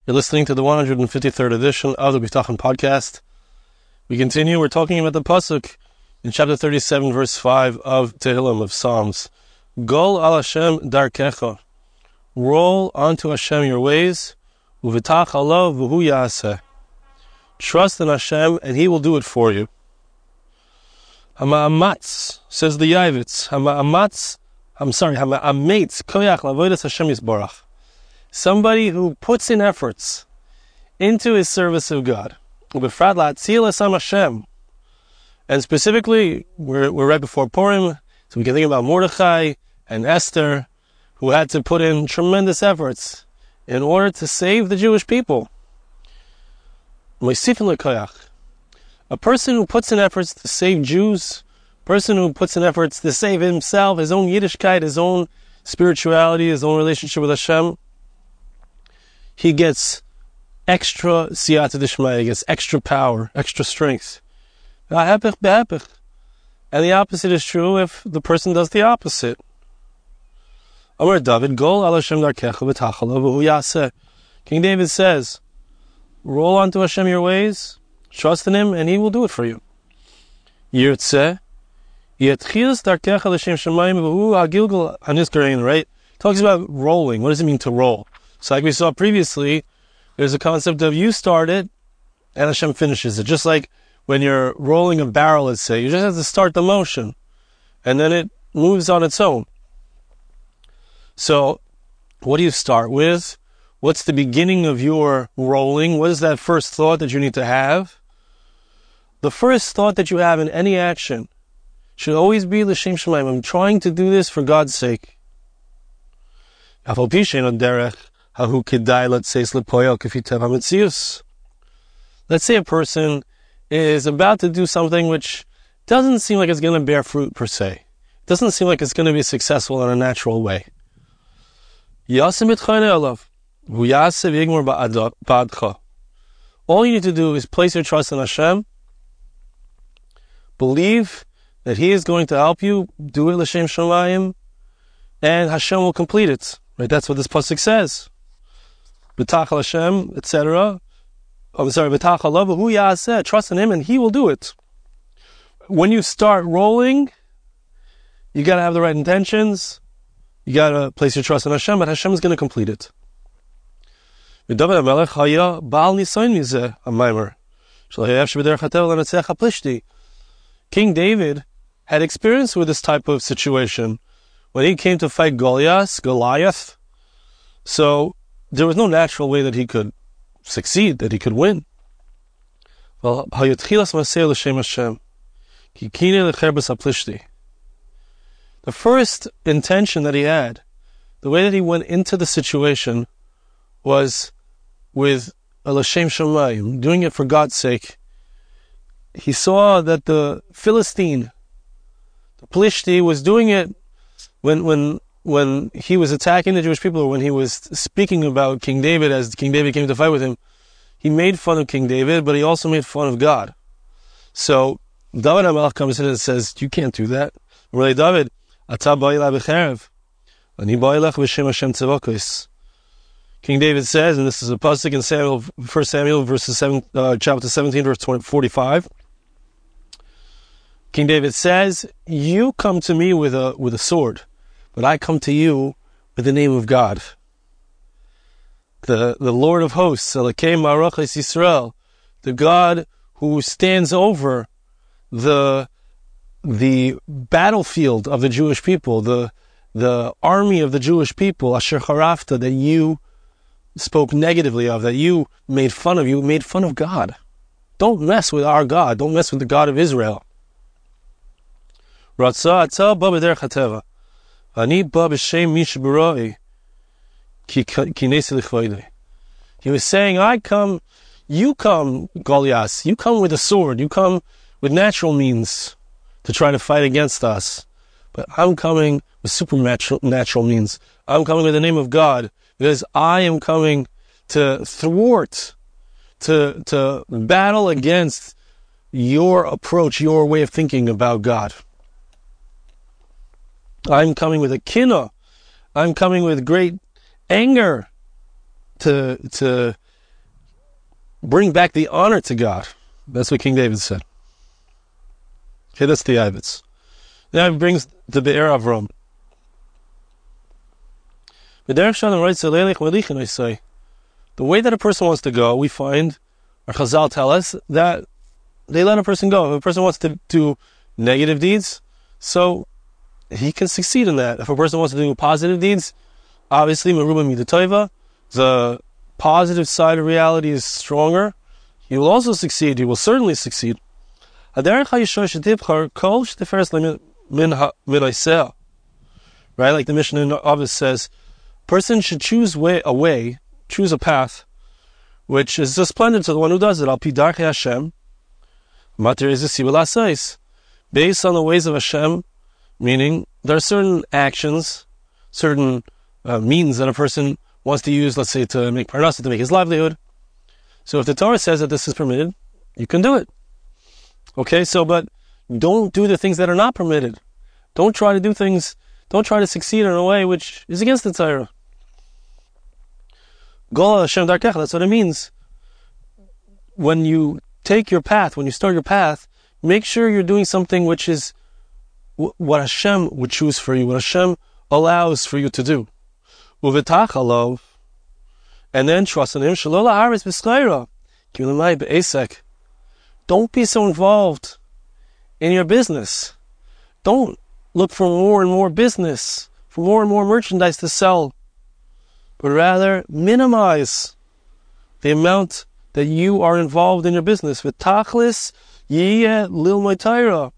You're listening to the 153rd edition of the Bitachon podcast. We continue. We're talking about the pasuk in chapter 37, verse 5 of Tehillim of Psalms. Gol al Hashem darkecha. Roll onto Hashem your ways. Uvitach alav v'hu yaseh. Trust in Hashem and He will do it for you. Hama'amatz, says the Yavitz. Hama'amatz koyach lavodas Hashem yisborach. Somebody who puts in efforts into his service of God. Ubefrat la'atzil esam Hashem. And specifically, we're right before Purim, so we can think about Mordechai and Esther, who had to put in tremendous efforts in order to save the Jewish people. A person who puts in efforts to save Jews, a person who puts in efforts to save himself, his own Yiddishkeit, his own spirituality, his own relationship with Hashem, he gets extra siyata d'shmaya, he gets extra power, extra strength. And the opposite is true if the person does the opposite. Amar David, Gol al Hashem darkecha v'tach alav v'hu yaseh. King David says, roll onto Hashem your ways, trust in Him, and He will do it for you. Yirtzeh, yetchilas darkecha l'shem shamayim v'hu ha'gilgal hanizkarein, right? Talks about rolling. What does it mean to roll? So like we saw previously, there's a concept of you start it, and Hashem finishes it. Just like when you're rolling a barrel, let's say, you just have to start the motion, and then it moves on its own. So, what do you start with? What's the beginning of your rolling? What is that first thought that you need to have? The first thought that you have in any action should always be l'shem shamayim. I'm trying to do this for God's sake. Let's say a person is about to do something which doesn't seem like it's going to bear fruit per se. It doesn't seem like it's going to be successful in a natural way. All you need to do is place your trust in Hashem, believe that He is going to help you, do it l'shem shamayim, and Hashem will complete it. Right? That's what this pasuk says. B'tach Hashem, etc. B'tach alav v'hu yaseh. Trust in Him and He will do it. When you start rolling, you got to have the right intentions. You got to place your trust in Hashem, but Hashem is going to complete it. King David had experience with this type of situation when he came to fight Goliath. So there was no natural way that he could succeed, that he could win. The first intention that he had, the way that he went into the situation, was with a l'shem shamayim, doing it for God's sake. He saw that the Philistine, the Plishti, was doing it when he was attacking the Jewish people, or when he was speaking about King David as King David came to fight with him. He made fun of King David, but he also made fun of God. So David HaMelech comes in and says, you can't do that. Really, David, King David says, and this is a pasuk in 1 Samuel chapter 17, verse 45. King David says, you come to me with a sword, but I come to you with the name of God. The Lord of hosts, Elokei Ma'arachos Yisrael, the God who stands over the battlefield of the Jewish people, the army of the Jewish people, Asher Harafta, that you spoke negatively of, that you made fun of. You made fun of God. Don't mess with our God. Don't mess with the God of Israel. He was saying, you come, Goliath, you come with a sword, you come with natural means to try to fight against us. But I'm coming with supernatural means. I'm coming with the name of God, because I am coming to thwart, to battle against your approach, your way of thinking about God. I'm coming with a kinah. I'm coming with great anger to bring back the honor to God. That's what King David said. Okay, that's the Ivets. Now he brings the Be'er Avram. The way that a person wants to go, we find, our Chazal tell us, that they let a person go. If a person wants to do negative deeds, so he can succeed in that. If a person wants to do positive deeds, obviously, Meruba Midatova, the positive side of reality is stronger. He will also succeed. He will certainly succeed. Right, like the Mishnah in Avos says, person should choose choose a path, which is splendid to the one who does it. Al pi darchei Hashem, based on the ways of Hashem, meaning there are certain actions, certain means that a person wants to use, let's say, to make parnasa, to make his livelihood. So if the Torah says that this is permitted, you can do it. Okay, but don't do the things that are not permitted. Don't try to succeed in a way which is against the Torah. Gola Hashem Darkecha, that's what it means. When you take your path, when you start your path, make sure you're doing something which is what Hashem would choose for you, what Hashem allows for you to do. Uvetachalov, and then trust in Him. Shalola Haris B'Schayra, Kilimai B'Esek. Don't be so involved in your business. Don't look for more and more business, for more and more merchandise to sell, but rather minimize the amount that you are involved in your business. V'tachlis yiyeh lil mo'tayra.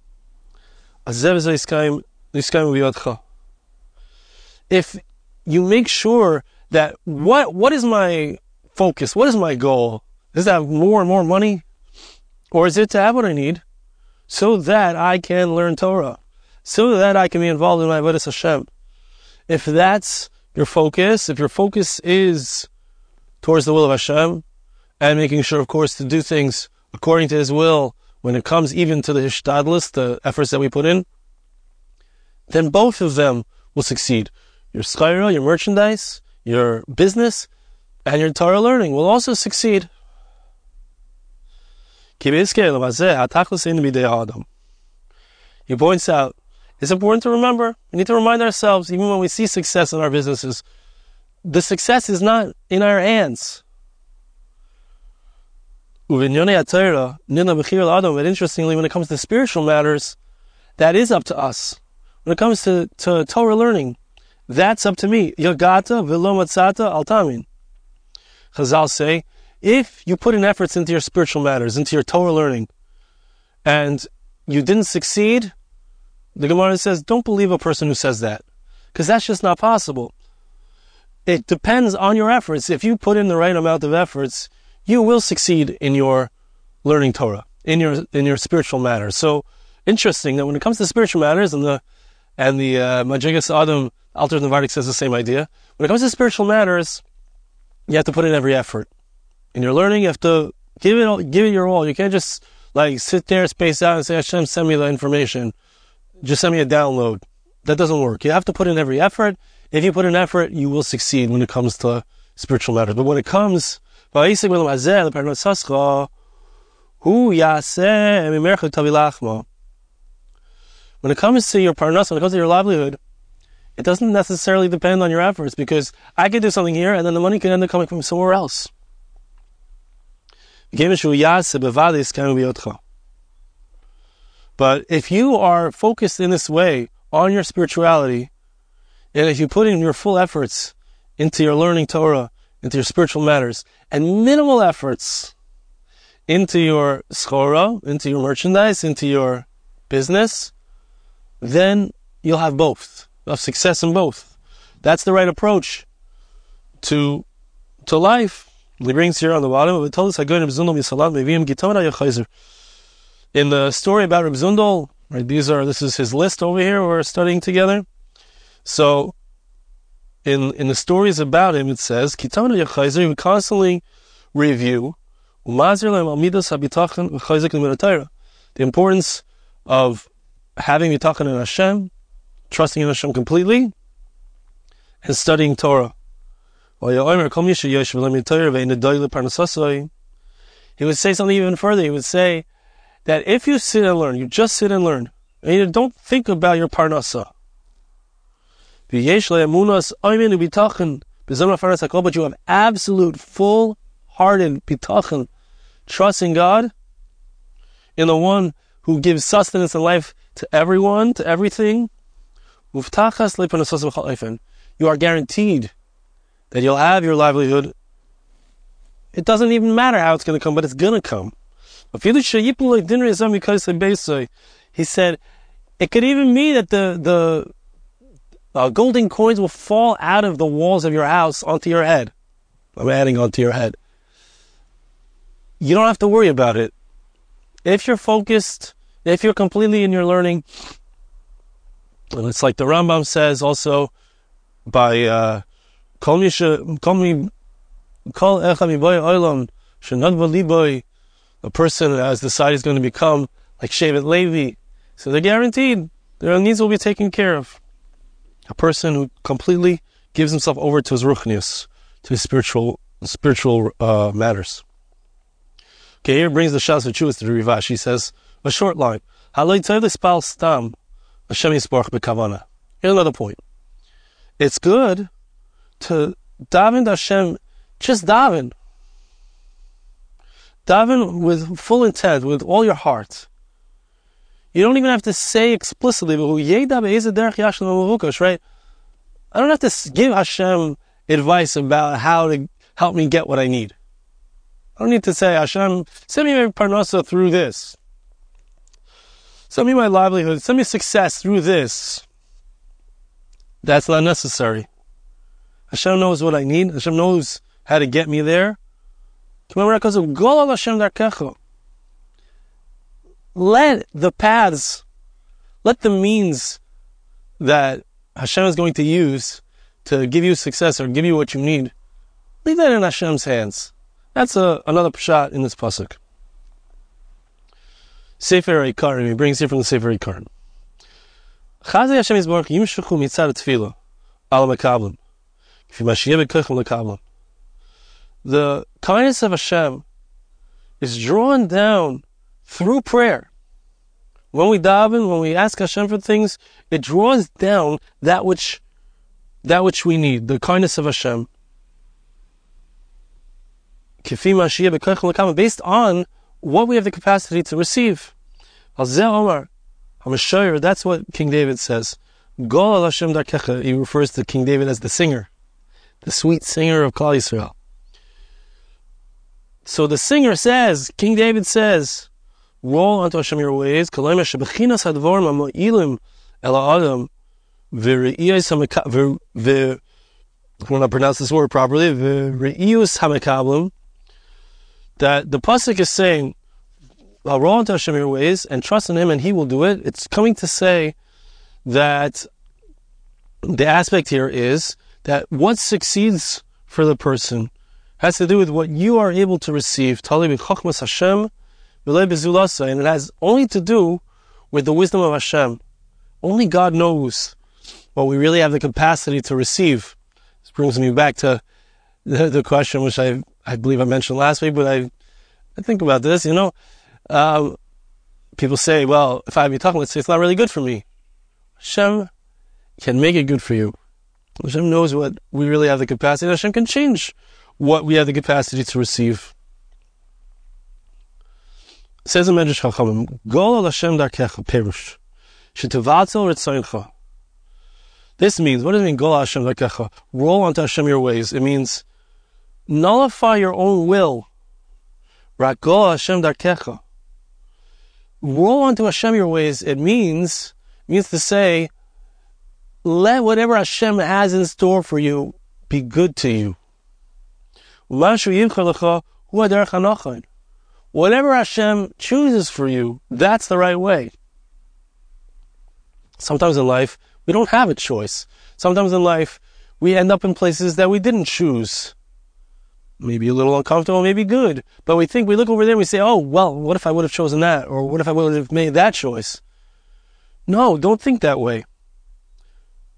If you make sure that what is my focus, what is my goal? Is to have more and more money? Or is it to have what I need so that I can learn Torah, so that I can be involved in my avodas Hashem? If that's your focus, if your focus is towards the will of Hashem, and making sure, of course, to do things according to His will, when it comes even to the hishtadlus, the efforts that we put in, then both of them will succeed. Your schayra, your merchandise, your business, and your Torah learning will also succeed. He points out, it's important to remember, we need to remind ourselves, even when we see success in our businesses, the success is not in our hands. But interestingly, when it comes to spiritual matters, that is up to us. When it comes to Torah learning, that's up to me. Yagata v'lo matzata al tamin. Chazal say, if you put in efforts into your spiritual matters, into your Torah learning, and you didn't succeed, the Gemara says, don't believe a person who says that, because that's just not possible. It depends on your efforts. If you put in the right amount of efforts, you will succeed in your learning Torah, in your spiritual matters. So interesting that when it comes to spiritual matters, and the Madrigas Adam Alter Navardik says the same idea. When it comes to spiritual matters, you have to put in every effort. In your learning, you have to give it your all. You can't just sit there, space out, and say, Hashem, send me the information. Just send me a download. That doesn't work. You have to put in every effort. If you put in effort, you will succeed when it comes to spiritual matters. But when it comes, when it comes to your parnas, when it comes to your livelihood, it doesn't necessarily depend on your efforts, because I could do something here, and then the money could end up coming from somewhere else. But if you are focused in this way on your spirituality, and if you put in your full efforts into your learning Torah, into your spiritual matters, and minimal efforts into your schora, into your merchandise, into your business, then you'll have both. You'll have success in both. That's the right approach to life. He brings here on the bottom, it told us in the story about Reb Zundel, right? This is his list over here we're studying together. So in the stories about him, it says, he would constantly review the importance of having bitachon in Hashem, trusting in Hashem completely, and studying Torah. He would say something even further. He would say that if you sit and learn, you just sit and learn, and you don't think about your parnasa, but you have absolute, full-hearted bitachon, trust in God, in the one who gives sustenance and life to everyone, to everything. You are guaranteed that you'll have your livelihood. It doesn't even matter how it's going to come, but it's going to come. He said, it could even mean that the golden coins will fall out of the walls of your house onto your head. I'm adding onto your head. You don't have to worry about it. If you're focused, if you're completely in your learning, and it's like the Rambam says also by Kol Echad Miboy Olam Shenadva Liboy, a person has decided is going to become like Shevet Levi, so they're guaranteed their needs will be taken care of. A person who completely gives himself over to his ruchnius, to his spiritual matters. Okay, here brings the Shas V'Tshuvos to the Rivash. He says a short line. Here's another point. It's good to daven to Hashem, just daven. Daven with full intent, with all your heart. You don't even have to say explicitly, right? I don't have to give Hashem advice about how to help me get what I need. I don't need to say, Hashem, send me my parnasa through this. Send me my livelihood. Send me success through this. That's not necessary. Hashem knows what I need. Hashem knows how to get me there. Let the paths, let the means that Hashem is going to use to give you success or give you what you need, leave that in Hashem's hands. That's another pshat in this pasuk. Sefer Ikarim, he brings here from the Sefer Ikarim. Chazei Hashem Yisborach yimshuchu mitzad tefillah al mekablim, k'fi mashiyeh b'kochim lekablim. The kindness of Hashem is drawn down through prayer. When we daven, when we ask Hashem for things, it draws down that which we need, the kindness of Hashem. Based on what we have the capacity to receive. That's what King David says. He refers to King David as the singer, the sweet singer of Klal Yisrael. So the singer says, King David says, roll unto Hashem your ways, I'm going to pronounce this word properly, that the pasuk is saying, I'll roll unto Hashem your ways and trust in Him and He will do it. It's coming to say that the aspect here is that what succeeds for the person has to do with what you are able to receive. And it has only to do with the wisdom of Hashem. Only God knows what we really have the capacity to receive. This brings me back to the question which I believe I mentioned last week, but I think about this, people say, well, if I have bitachon, let's say it's not really good for me. Hashem can make it good for you. Hashem knows what we really have the capacity. Hashem can change what we have the capacity to receive. It says in Medrash Chachamim, Gol al Hashem darkecha perush, shetevatzel ritzoncha. This means, what does it mean, Gol al Hashem darkecha? Roll onto Hashem your ways. It means, nullify your own will. Rak Gol al Hashem darkecha. Roll onto Hashem your ways. It means to say, let whatever Hashem has in store for you be good to you. Whatever Hashem chooses for you, that's the right way. Sometimes in life, we don't have a choice. Sometimes in life, we end up in places that we didn't choose. Maybe a little uncomfortable, maybe good. But we look over there and we say, oh, well, what if I would have chosen that? Or what if I would have made that choice? No, don't think that way.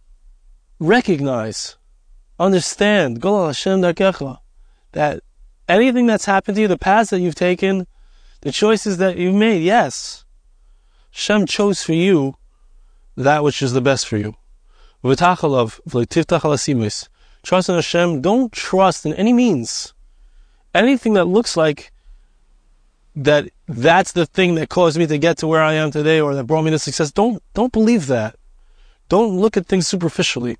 Recognize, understand, Gol Hashem darkecha, that Anything that's happened to you, the paths that you've taken, the choices that you've made, yes. Hashem chose for you that which is the best for you. Trust in Hashem. Don't trust in any means. Anything that looks like that's the thing that caused me to get to where I am today or that brought me to success. Don't believe that. Don't look at things superficially.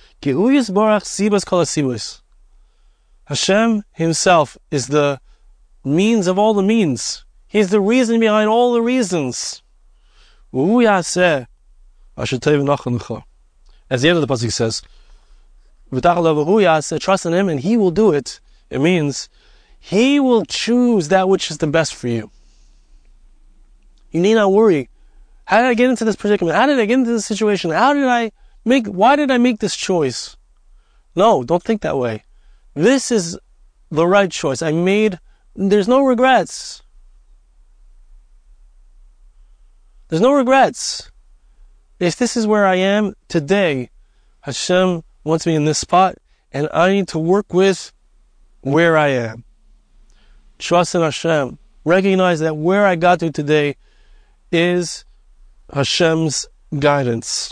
Hashem Himself is the means of all the means. He's the reason behind all the reasons. As the end of the pasuk says, trust in Him and He will do it. It means He will choose that which is the best for you. You need not worry. How did I get into this predicament? How did I get into this situation? Why did I make this choice? No, don't think that way. This is the right choice. There's no regrets. There's no regrets. If this is where I am today, Hashem wants me in this spot, and I need to work with where I am. Trust in Hashem. Recognize that where I got to today is Hashem's guidance.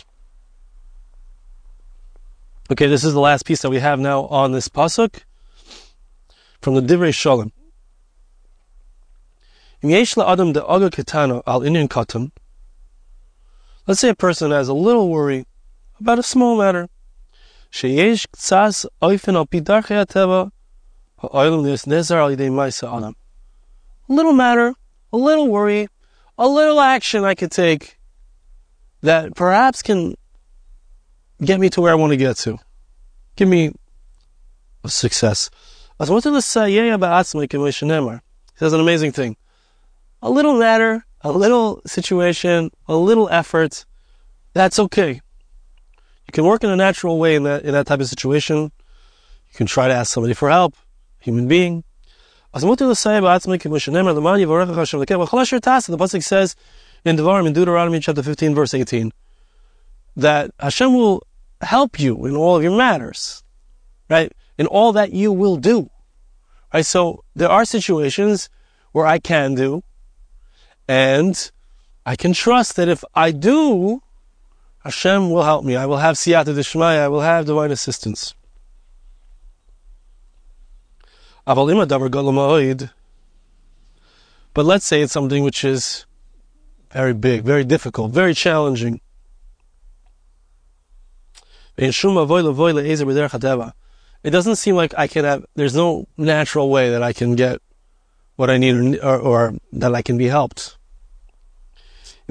Okay, this is the last piece that we have now on this pasuk from the Divrei Shalom. Let's say a person has a little worry about a small matter. A little matter, a little worry, a little action I could take that perhaps can get me to where I want to get to. Give me a success. He says an amazing thing. A little matter, a little situation, a little effort, that's okay. You can work in a natural way in that type of situation. You can try to ask somebody for help, human being. The pasuk says in Deuteronomy chapter 15, verse 18, that Hashem will help you in all of your matters, right? In all that you will do, right? So there are situations where I can do, and I can trust that if I do, Hashem will help me. I will have siyata d'shmaya. I will have divine assistance. But let's say it's something which is very big, very difficult, very challenging. It doesn't seem like there's no natural way that I can get what I need or that I can be helped. So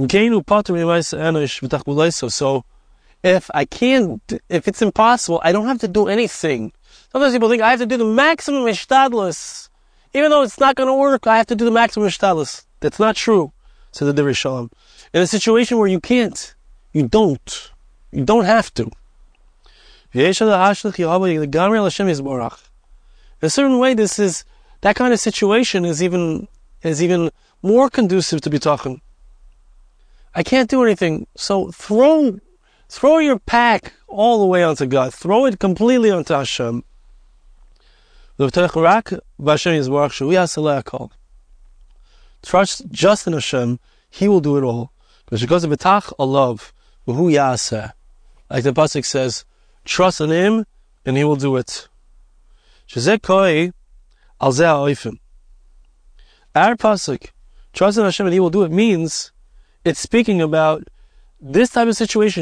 if it's impossible, I don't have to do anything. Sometimes people think I have to do the maximum ishtadlus. Even though it's not going to work, I have to do the maximum ishtadlus. That's not true, says the Divrei Shalom. In a situation where you can't, you don't have to. In a certain way, that kind of situation is even more conducive to bitachon. I can't do anything, so throw your pack all the way onto God. Throw it completely onto Hashem. Trust just in Hashem. He will do it all. Because of betach alav, like the pasuk says, trust in Him, and He will do it. Our pasuk, trust in Hashem, and He will do it, means it's speaking about this type of situation.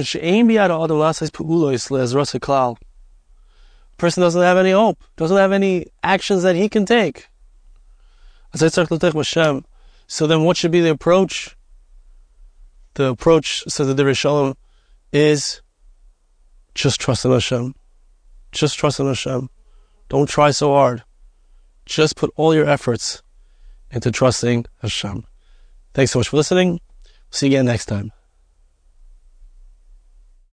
Person doesn't have any hope, doesn't have any actions that he can take. So then what should be the approach? The approach, says the Divrei Shalom, is just trust in Hashem. Just trust in Hashem. Don't try so hard. Just put all your efforts into trusting Hashem. Thanks so much for listening. See you again next time.